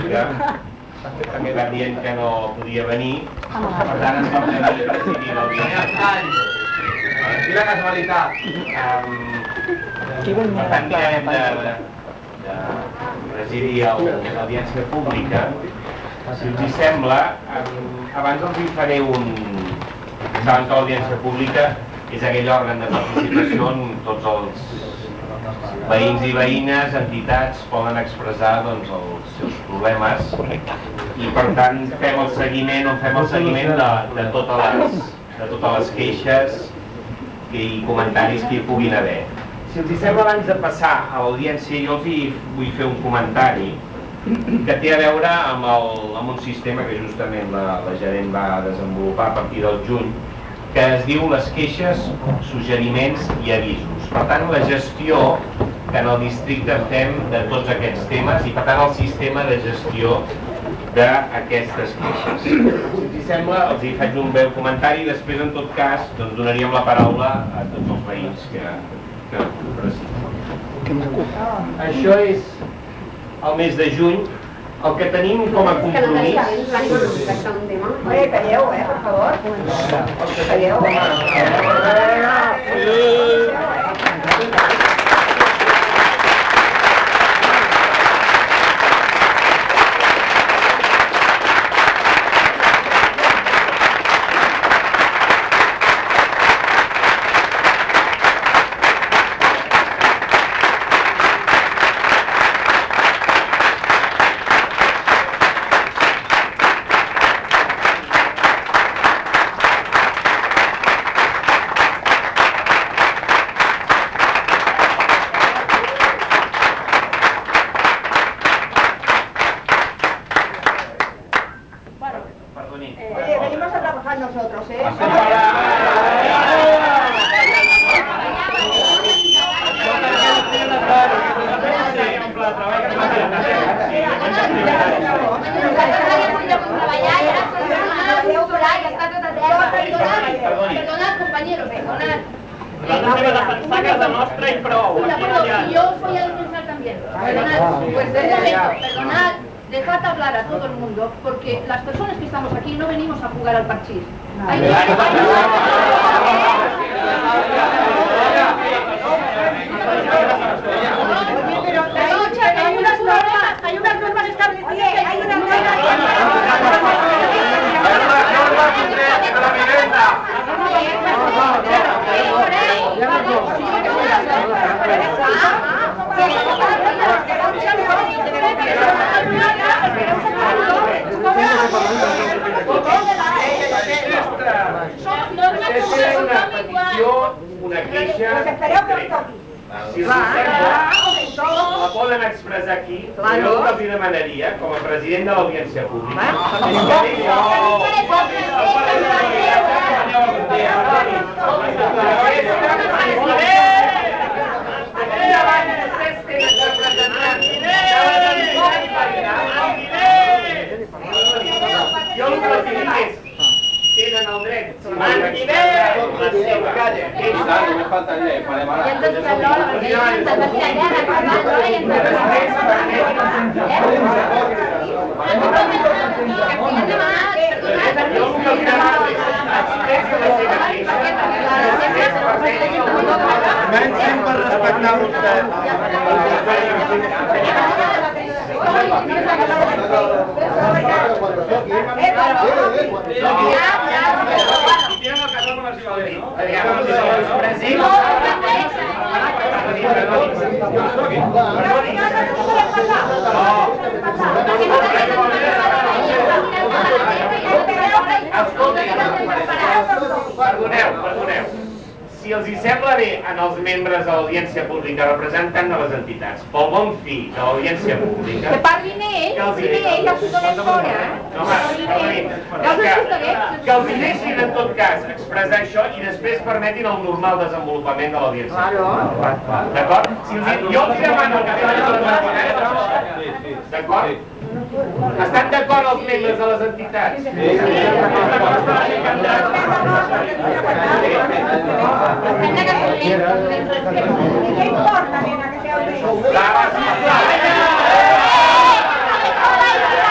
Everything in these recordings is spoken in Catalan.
Pública també va dient que no podia venir, per tant ens vam tenir a presidir l'audiència. Quina casualitat! Per tant, mirarem de presidir l'audiència pública. Si us hi sembla, abans els hi faré un... Saben que l'audiència pública és aquell òrgan de participació on tots els veïns i veïnes, entitats, poden expressar els seus problemes i per tant fem el seguiment de totes les queixes i comentaris que hi puguin haver. Si els sembla, abans de passar a l'audiència, jo els hi vull fer un comentari que té a veure amb un sistema que justament la gerent va desenvolupar a partir del juny, que es diu les queixes, suggeriments i avisos. Per tant, la gestió que en el districte fem de tots aquests temes i per tant el sistema de gestió d'aquestes queixes. Si us sembla, els hi faig un breu comentari i després, en tot cas, donaríem la paraula a tots els veïns que ho precisem. Això és el mes de juny. El que tenim com a compromís... Calleu, per favor. Calleu. Venimos a trabajar nosotros, Perdonad, compañeros, perdonad. Defensar casa nostra i prou. Yo os voy a defensar también. Perdonad, pues de momento, perdonad. Dejad hablar a todo el mundo, porque las personas que estamos aquí no venimos a jugar al parchís. Hay unas normas establecidas, hay unas normas. Una queixa... Si us sembla, la poden expressar aquí. Jo el que els demanaria, com a president de l'audiència pública, jo el que els dic és tenen el dret la seva queixa. Només faltaria, farem ara. Comencin per respectar vostè. Perdoneu. Si els hi sembla bé en els membres de l'audiència pública representant de les entitats, pel bon fi de l'audiència pública... Que parlin ells, ja s'ho donem fora, que els hi deixin en tot cas expressar això i després permetin el normal desenvolupament de l'audiència pública. D'acord? Jo els demano que tenen les entitats... D'acord? Estan d'acord els membres de les entitats? Què importa, nena, que sigueu bé? Sisplau!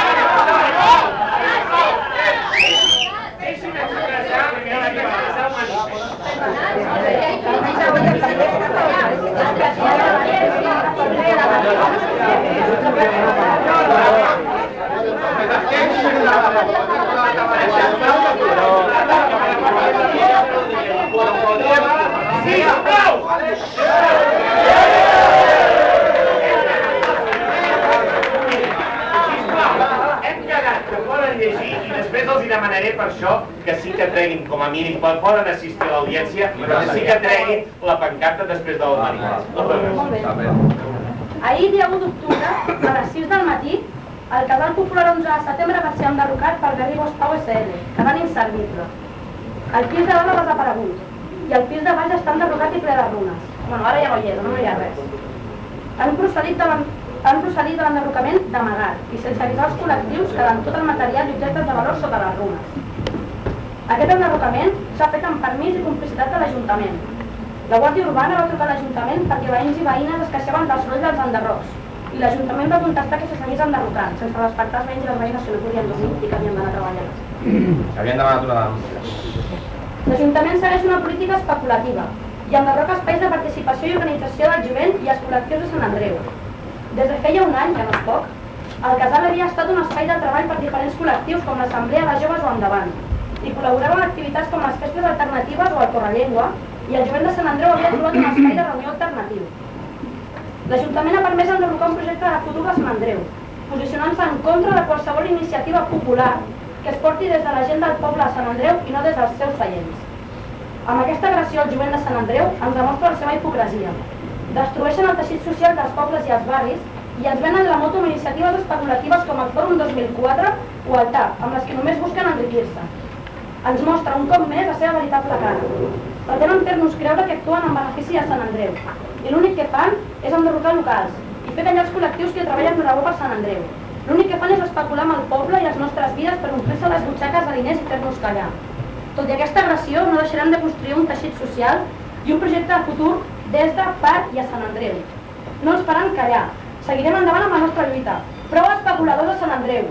demanaré per això que sí que treguin, com a mínim, poden assistir a l'audiència, però que sí que treguin la pancarta després del manifest. Molt bé. Ahir, dia 1 d'octubre, a les 6 del matí, el casal popular 11 de setembre va ser enderrocat per Garrigos Pau SL, quedant inservible. El pis de dalt ha desaparegut i el pis de baix està enderrocat i ple de runes. Bueno, ara ja no hi és, no hi ha res. Han procedit de l'enderrocament d'amagat i sense avisar els col·lectius quedant tot el material i objectes de valor sota les runes. Aquest enderrocament s'ha fet amb permís i complicitat de l'Ajuntament. La Guàrdia Urbana va trucar a l'Ajuntament perquè veïns i veïnes es queixaven del soroll dels enderrocs i l'Ajuntament va contestar que se seguís enderrocant, sense respectar els veïns i les veïnes que no podien dormir i que havien d'anar a treballar. Havien demanat una denúncia. L'Ajuntament segueix una política especulativa i enderroca espais de participació i organització del jovent i els col·lectius de Sant Andreu. Des de feia un any, que no és poc, el casal havia estat un espai de treball per diferents col·lectius com l'Assemblea de Joves o Endavant i col·laborava en activitats com les festes alternatives o el Correllengua i el jovent de Sant Andreu havia trobat un espai de reunió alternatiu. L'Ajuntament ha permès enderrocar un projecte de futur de Sant Andreu, posicionant-se en contra de qualsevol iniciativa popular que es porti des de la gent del poble de Sant Andreu i no des dels seus seients. Amb aquesta agressió al jovent de Sant Andreu ens demostra la seva hipocresia. Destrueixen el teixit social dels pobles i els barris i ens venen la moto amb iniciatives especulatives com el Fòrum 2004 o el TAP, amb les que només busquen enriquir-se. Ens mostra un cop més la seva veritable cara. Pretenen fer-nos creure que actuen en benefici de Sant Andreu i l'únic que fan és enderrocar locals i fer callar els col·lectius que treballen de debò per Sant Andreu. L'únic que fan és especular amb el poble i les nostres vides per omplir-se les butxaques de diners i fer-nos callar. Tot i aquesta agressió, no deixarem de construir un teixit social i un projecte de futur des de, per i a Sant Andreu. No ens faran callar. Seguirem endavant amb la nostra lluita. Prou especuladors a Sant Andreu.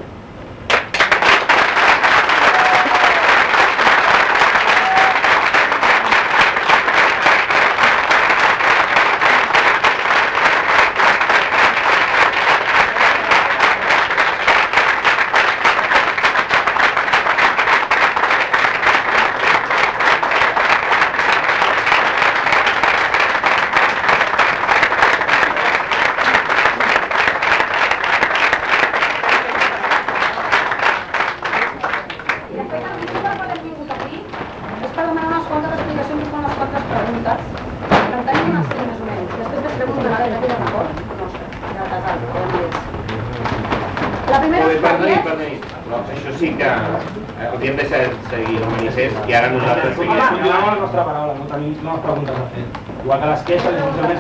Hauríem de seguir el manifest i ara nosaltres seguim. Continuem amb la nostra paraula, no tenim noves preguntes a fer. Igual que les queixes, les incidents...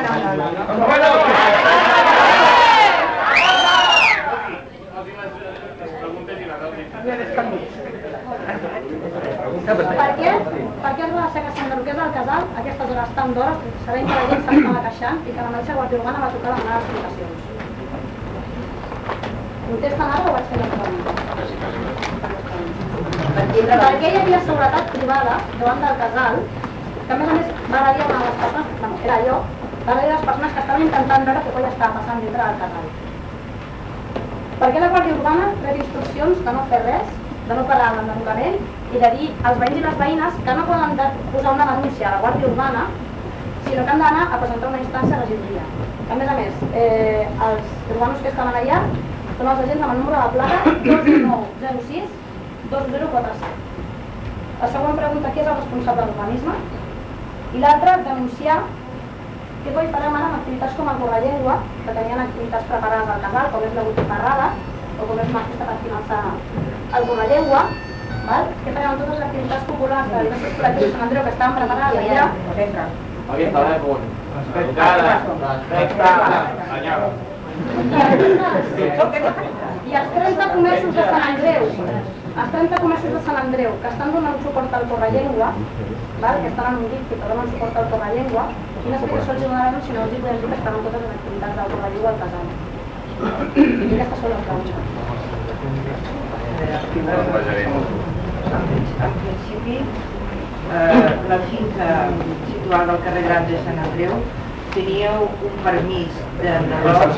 Per què es va deixar que s'enderroqués el casal a aquestes hores tan d'hores, sabent que la gent s'estava queixant i que la mateixa Guàrdia Urbana va trucar a demanar explicacions? Contesten ara o vaig fer la pregunta? Perquè hi havia seguretat privada davant del casal, que a més va dir una de les persones, era jo, va dir les persones que estaven intentant veure què colla estava passant dintre del casal. Per què la Guàrdia Urbana rep instruccions de no fer res, de no parar l'enderrocament i de dir als veïns i les veïnes que no poden posar una denúncia a la Guàrdia Urbana, sinó que han d'anar a presentar una instància a la regidoria. A més, els urbanos que estaven allà són els agents amb el número de placa 2906 2047. La següent pregunta, qui és el responsable de l'urbanisme? I l'altra, denunciar què coi farem ara amb activitats com el Correllengua, que tenien activitats preparades al casal, com és la botifarrada, o com és una festa per finançar el Correllengua. Què farem amb totes les activitats populars de diversos col·lectius de Sant Andreu que estaven preparades allà? Alguien telèfon. I els 30 comerços de Sant Andreu, els 30 comerços de Sant Andreu que estan donant suport al Correllengua, que estan en un DIC que donen suport al Correllengua, quina explicació els donaran si no els podem dir que estan en totes les activitats del Correllengua al casal? I aquestes són les preguntes. En principi, la finca situada al carrer Gran de Sant Andreu teníeu un permís d'enderroc.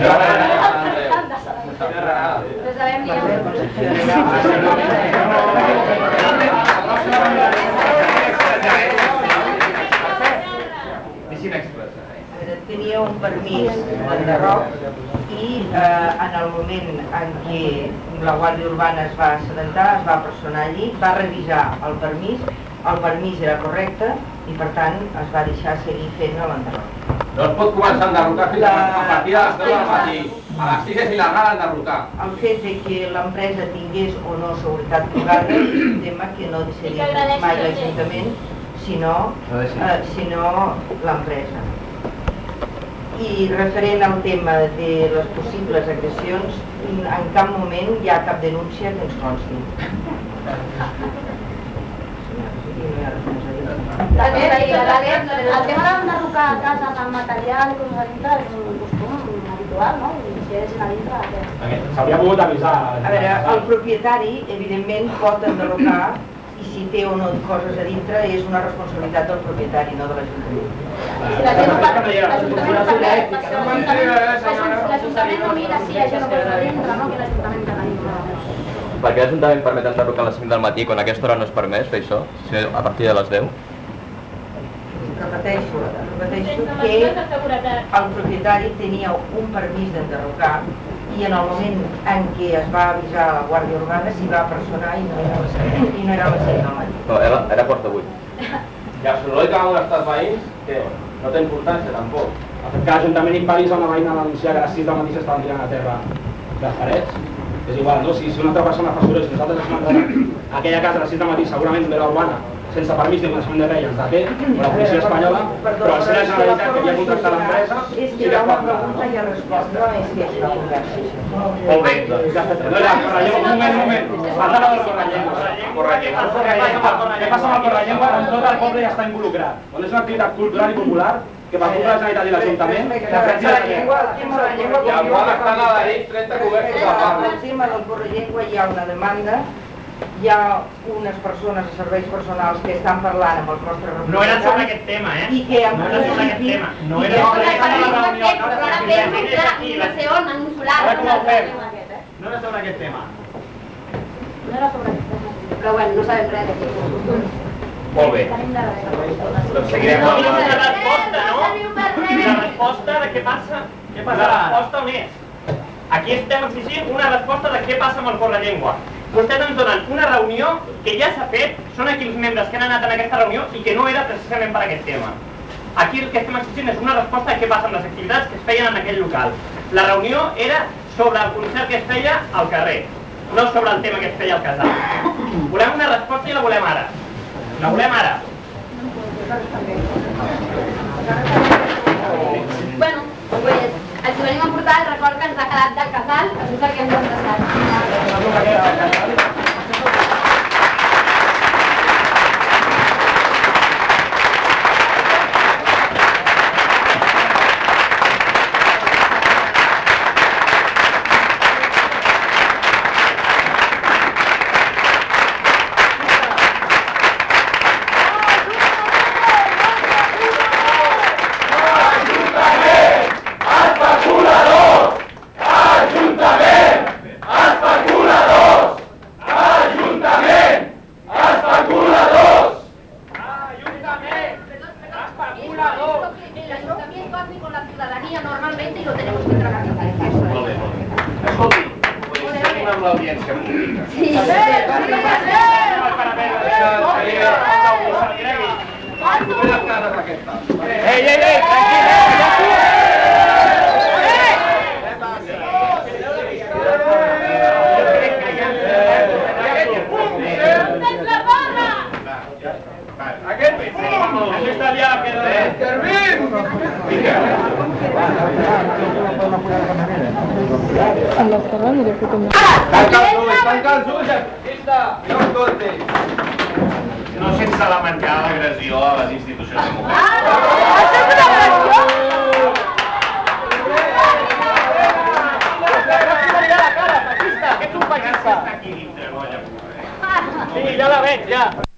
Teníeu un permís d'enderroc i i en el moment en què la Guàrdia Urbana es va assabentar, es va personar allí, va revisar el permís era correcte i per tant es va deixar seguir fent l'enderroc. No es pot començar a enderrocar fins a partir de les 10 del matí. A les 6 és il·legal enderrocar. El fet de que l'empresa tingués o no seguretat privada és un tema que no decidia mai l'Ajuntament, sinó l'empresa. I referent al tema de les possibles agressions, en cap moment hi ha cap denúncia que ens consti. El tema d'enderrocar cases amb material com a dintre és un costum habitual, no? I si és a dintre... S'hauria pogut avisar. A veure, el propietari, evidentment, pot enderrocar i si té o no coses a dintre és una responsabilitat del propietari, no de l'Ajuntament. L'Ajuntament no mira si hi ha gent o coses a dintre, no? Que l'Ajuntament que tenim. Per què l'Ajuntament permet enderrocar a les 5 del matí quan a aquesta hora no és permès fer això, a partir de les 10? Repeteixo que el propietari tenia un permís d'enderrocar i en el moment en què es va avisar a la Guàrdia Urbana s'hi va personar i no era les 5 del matí. No, era quarta 8. I el soroll que van molestar els veïns, que no té importància tampoc. El fet que l'Ajuntament impedís a una veïna denunciar que a les 6 del matí s'estaven tirant a terra les parets, és igual, no? Si una altra persona fa soroll, si nosaltres ens mandem a aquella casa a les 6 del matí, segurament ve la urbana, sense permís ni coneixement de res, ens deté, o la policia espanyola, però al ser la Generalitat que havia contractat l'empresa, és que hi ha una pregunta i a resposta, no és que és una conversa. Molt bé. Un moment. Parla de la correllengua. Què passa amb el correllengua? On tot el poble ja està involucrat. On és una activitat cultural i popular que per culpa de la Generalitat i l'Ajuntament defensa la llengua. I al qual estan adherits 30 coberts de parla. Per tema del correllengua hi ha una demanda, hi ha unes persones a serveis personals que estan parlant amb els nostres representants. No era sobre aquest tema, I que en no era sobre aquest principi... tema. No era sobre aquesta reunió. Però ara fem no sé on, en un solar. Ara com ho fem? No era sobre aquest tema. No era sobre aquest tema. Però bueno, no sabem res d'aquí. Molt bé. Tenim de res. Doncs seguirem amb La la... resposta, no? I la resposta de què passa? Què passa? La resposta on és? Aquí estem exigint una resposta de què passa amb el correllengua. Vostès ens donen una reunió que ja s'ha fet, són aquí els membres que han anat en aquesta reunió i que no era precisament per aquest tema. Aquí el que estem exigint és una resposta de què passa amb les activitats que es feien en aquell local. La reunió era sobre el concert que es feia al carrer, no sobre el tema que es feia al casal. Volem una resposta i la volem ara. La volem ara. Bueno, pues els venim a portar el record que ens ha quedat del casal, això és el que ens ha passat. No sense lamentar l'agressió a les institucions democràtiques. Aquest és un feixista. Aquí dintre, no allà. Sí, ja la veig, ja.